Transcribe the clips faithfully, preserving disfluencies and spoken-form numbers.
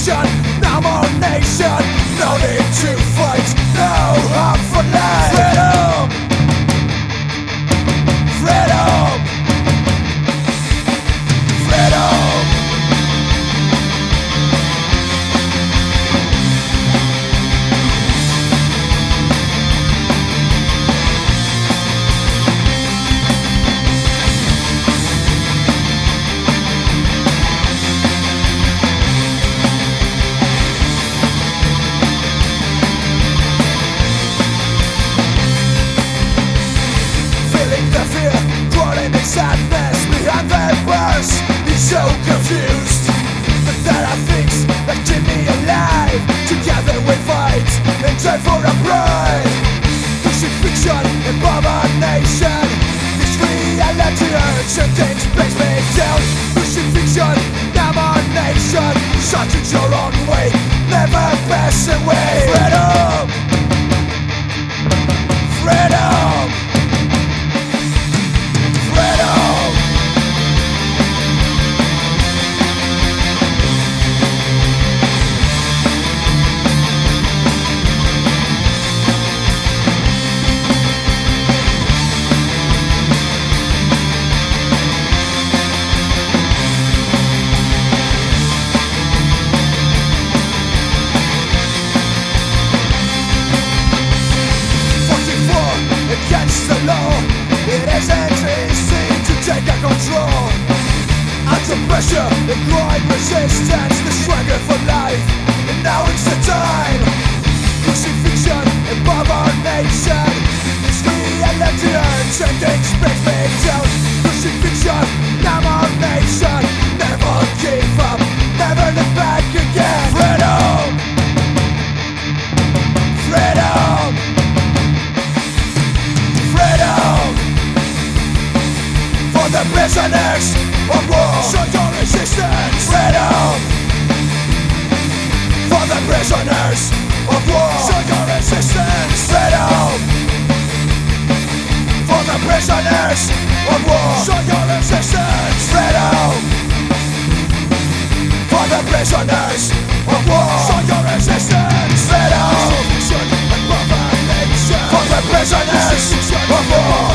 crucifixion, no more nation, no need to fight, no hope for life. Freedom, freedom, freedom. Sadness behind the bars is so confused, but there are things that keep me alive. Together we fight and try for a pride. Crucifixion, abomination, this reality hurts and things brings me down. Crucifixion, abomination, shut it your own way, never pass away. Freedom, freedom, against the law, it isn't easy to take a control. Under pressure, the growing resistance, the struggle for life, and now it's the time. Crucifixion, abomination, this reality hurts and things brings me down. Crucifixion, abomination, never give up, never look back again. Freedom, freedom, for the prisoners of war, show your resistance. Freedom, for the prisoners of war, show your resistance. Freedom, for the prisoners of war, show your resistance. Freedom, for the prisoners of war, show your resistance. Freedom, for the prisoners of war.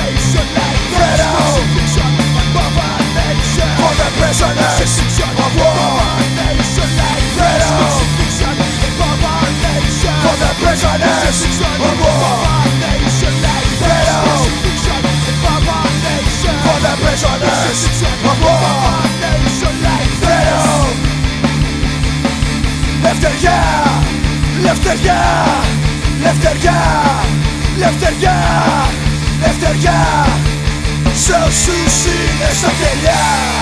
For the prisoners of war, freedom. For the prisoners of war, freedom. For the prisoners of war, freedom. Lefterga, lefterga, lefterga, lefterga, lefterga. Seus suicidas a telhar.